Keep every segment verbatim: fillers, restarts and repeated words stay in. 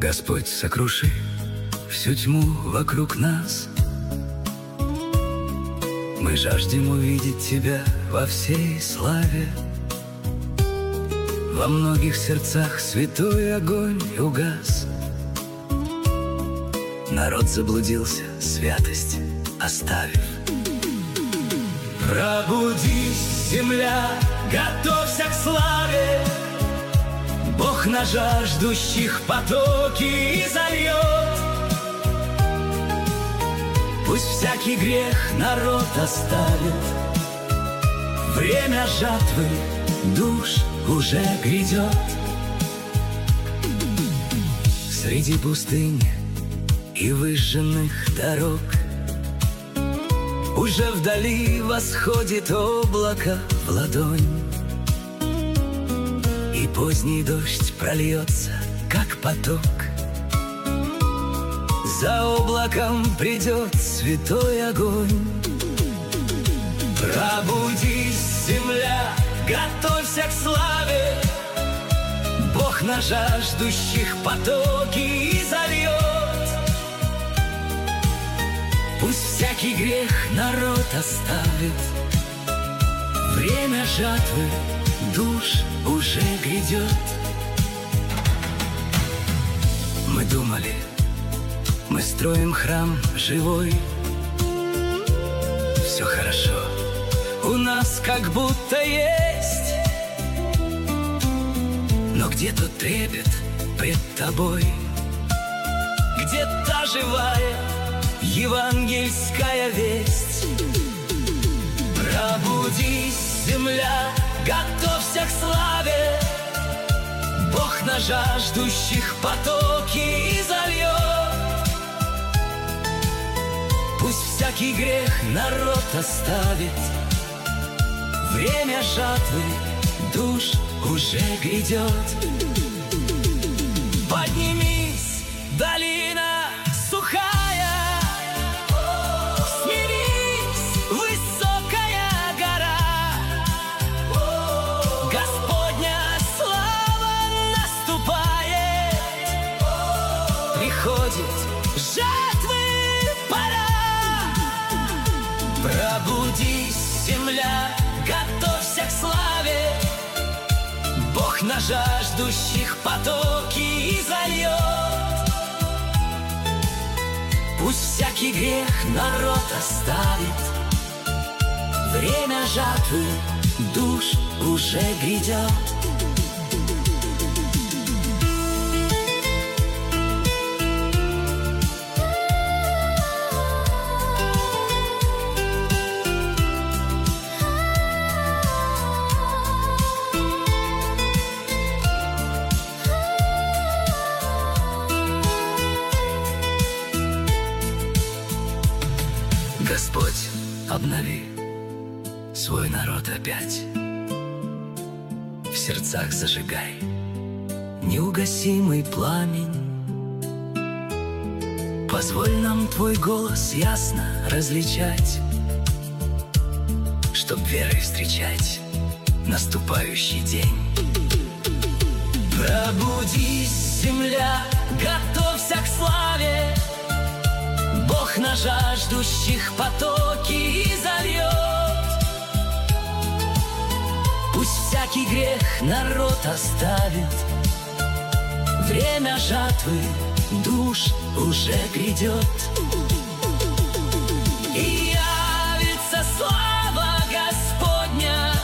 Господь, сокруши всю тьму вокруг нас. Мы жаждем увидеть Тебя во всей славе. Во многих сердцах святой огонь угас. Народ заблудился, святость оставив. Пробудись, земля, готовься к славе. Бог на жаждущих потоки изольет. Пусть всякий грех народ оставит. Время жатвы душ уже грядет. Среди пустынь и выжженных дорог уже вдали восходит облако в ладонь. И поздний дождь прольется, как поток. За облаком придет святой огонь. Пробудись, земля, готовься к славе. Бог на жаждущих потоки изольет. Пусть всякий грех народ оставит. Время жатвы душ уже грядет. Мы думали, мы строим храм живой. Все хорошо, у нас как будто есть. Но где тот трепет пред тобой? Где та живая евангельская весть? Пробудись, земля, готовься к славе. Бог на жаждущих потоки изольет. Пусть всякий грех народ оставит. Время жатвы душ уже грядет. Поднимись, долина сухая, смирись, высокая гора. Господня слава наступает. Приходит жатвы пора. Пробудись, земля, готовься к славе. Бог на жаждущих потоки изольет. Пусть всякий грех народ оставит. Время жатвы душ уже грядет. Господь, обнови свой народ опять. В сердцах зажигай неугасимый пламень. Позволь нам Твой голос ясно различать, чтоб верой встречать наступающий день. Пробудись, земля, готовься к славе. Бог на жаждущих потоки изольет. Пусть всякий грех народ оставит. Время жатвы душ уже грядет. И явится слава Господня.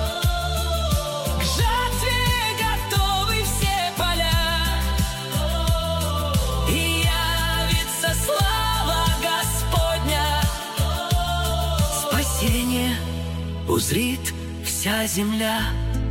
К жатве готовы все поля. И явится слава Господня. Спасение узрит вся земля.